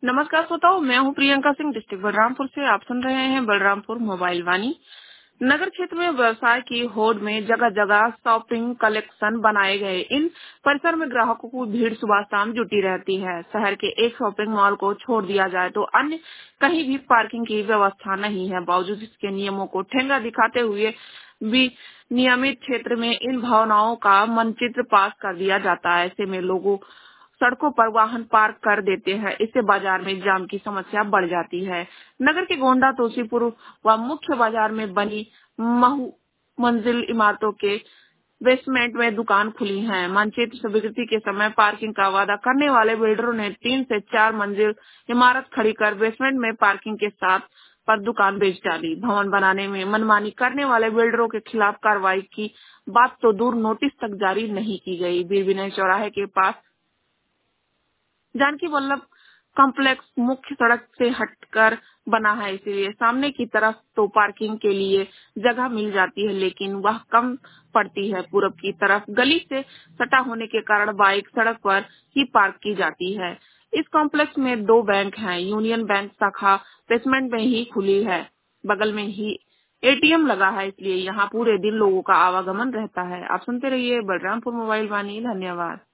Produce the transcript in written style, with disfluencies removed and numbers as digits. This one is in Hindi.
नमस्कार श्रोताओं, मैं हूं प्रियंका सिंह, डिस्ट्रिक्ट बलरामपुर से। आप सुन रहे हैं बलरामपुर मोबाइल वाणी। नगर क्षेत्र में व्यवसाय की होड़ में जगह जगह शॉपिंग कलेक्शन बनाए गए। इन परिसर में ग्राहकों की भीड़ सुबह शाम जुटी रहती है। शहर के एक शॉपिंग मॉल को छोड़ दिया जाए तो अन्य कहीं भी पार्किंग की व्यवस्था नहीं है। बावजूद इसके नियमों को ठेंगा दिखाते हुए भी नियमित क्षेत्र में इन भावनाओं का मानचित्र पास कर दिया जाता है। ऐसे में लोगों सड़कों पर वाहन पार्क कर देते हैं। इससे बाजार में जाम की समस्या बढ़ जाती है। नगर के गोंडा, तुलसीपुर व मुख्य बाजार में बनी महू मंजिल इमारतों के बेसमेंट में दुकान खुली है। मानचित्र स्वीकृति के समय पार्किंग का वादा करने वाले बिल्डरों ने 3 से 4 मंजिल इमारत खड़ी कर बेसमेंट में पार्किंग के साथ पर दुकान बेच डाली। भवन बनाने में मनमानी करने वाले बिल्डरों के खिलाफ कार्रवाई की बात तो दूर, नोटिस तक जारी नहीं की गई। वीर विनय चौराहे के पास जानकी वल्लभ कॉम्प्लेक्स मुख्य सड़क से हटकर बना है, इसलिए सामने की तरफ तो पार्किंग के लिए जगह मिल जाती है, लेकिन वह कम पड़ती है। पूरब की तरफ गली से सटा होने के कारण बाइक सड़क पर ही पार्क की जाती है। इस कॉम्प्लेक्स में 2 बैंक हैं। यूनियन बैंक शाखा बेसमेंट में ही खुली है। बगल में ही एटीएम लगा है, इसलिए यहाँ पूरे दिन लोगों का आवागमन रहता है। आप सुनते रहिए बलरामपुर मोबाइल वाणी। धन्यवाद।